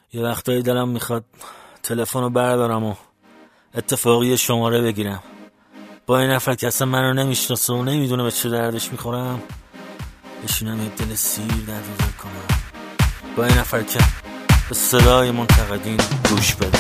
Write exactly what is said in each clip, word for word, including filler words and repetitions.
یه وقتایی دلم میخواد تلفن رو بردارم و اتفاقی شماره بگیرم با این نفر که اصلا منو نمیشناسه و نمیدونه به چه دردش میخورم، بشینم یه دل سیر در دل کنم با این نفر که به صدای منتقدین گوش بده.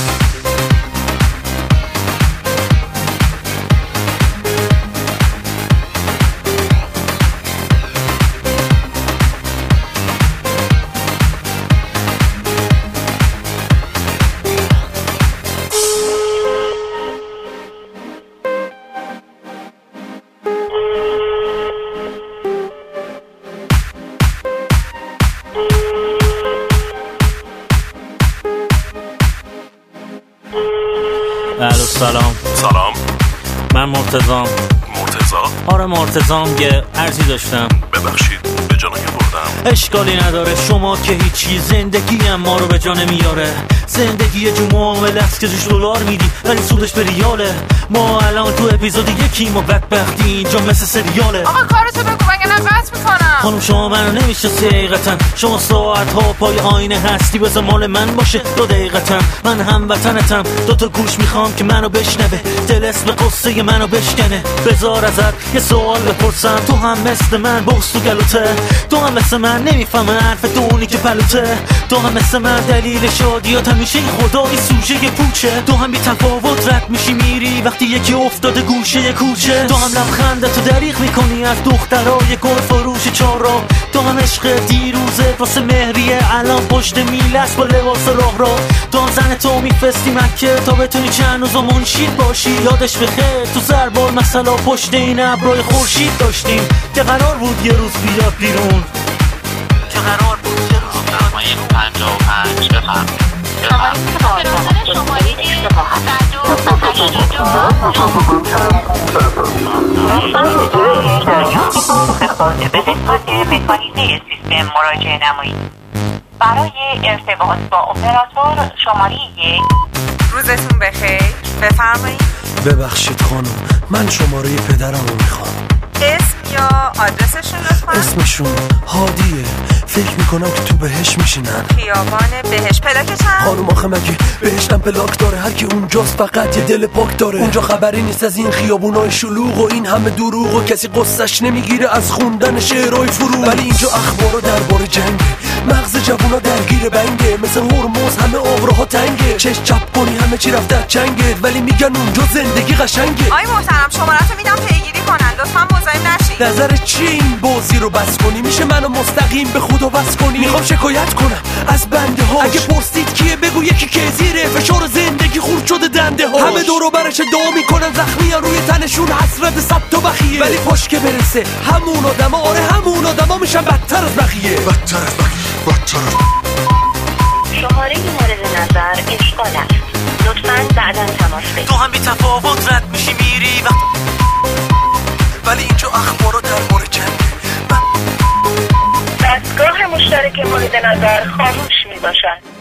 الو سلام. سلام، من مرتضام. مرتضا؟ آره مرتضام، یه عرضی داشتم. ببخشید به جا نمی‌بردم. اشکالی نداره، شما که هیچی، زندگی هم ما رو به جا نمیاره. زندگی یه جو معامله است که توش دلار میدی ولی سودش به ریاله. ما الان تو اپیزود یکیم و بدبختی اینجا مثل سریاله. آقا کارتو بگو مگه نه قطع میکنم. خانم شما منو نمیشناسی حقیقتا، شما ساعت ها پای آینه هستی، بذار مال من باشه دو دقیقتم. من هم وطنتم، دوتا گوش میخوام که منو بشنوه، دل اسم قصه منو بشکنه. بذار ازت یه سوال بپرسم، تو هم مثل من بغض تو گلوته؟ تو هم مثل من نمیفهمه حرف دونی که پلوته؟ تو هم مثل من دلیل شادیات همیشه خدای سوژه پوچه؟ تو هم بی تفاوت رد میشی میری وقتی یکی افتاده گوشه کوچه؟ تو هم لبخندتو دریغ میکنی از دخترای گل فروش چارا؟ تو هم عشق دیروزه واسه مهریه الان پشت میله است با لباس راه را؟ تو هم زن تو میفستی مکه تا بتونی چند روز و منشید باشی؟ یادش بخیر تو زربال مثلا پشت این ابرای خورشید داشتیم که قرار بود یه روز بیاد بیرون، که قرار بود یه روز بیاد بیرون. پنجاه و پنج بفرمید. مکانیزه سیستم مراجعه نمایید. برای ارتباط با اپراتور شماره یک. روزتون بخیر، بفرمایید. ببخشید خانم، من شماره پدرمو میخوام. اسم یا آدرسشون لطفا؟ اسمشون هادیه، فکر میکنم که تو بهش میشینن. خیابان بهش. پلاک چند؟ خانم آخه مگه بهشتم پلاک داره؟ هر کی اونجاست فقط یه دل پاک داره. اونجا خبری نیست از این خیابونای شلوغ و این همه دروغ و کسی قصهش نمیگیره از خوندن شعرهای فرو. ولی اینجا اخبارا درباره جنگه، مغز جوونا درگیر بنگه، مثل هرمز همه آبراها تنگه، چش چپ کنی همه چی رفته از چنگه، ولی میگن اونجا زندگی قشنگه. آی محترم شماره‌تو میدم پیگیری کنن، لطفاً مزاحم نشید. نظر چی این بازی رو بس کنی؟ میشه منو مستقیم به خدا بس کنی؟ میخوام شکایت کنم از بنده ها، اگه پرسید کیه بگو یکی که زیره فشار زندگی خورد شده دنده ها. همه دور و برش دعا میکنن زخمی ها روی تنشون حسرت صد تا بخیه، ولی پاش که برسه همون آدما، آره همون آدما میشن بدتر از بقیه، بدتر از بقیه، بدتر از شماره مورد نظر اشغال است. لطفاً بعداً تماس بگیرید. تو هم بی تفاوت رد میشی میری وقت... ولی اینجا اخبارا درباره جنگه. دستگاه مشترک مورد نظر خاموش میباشد.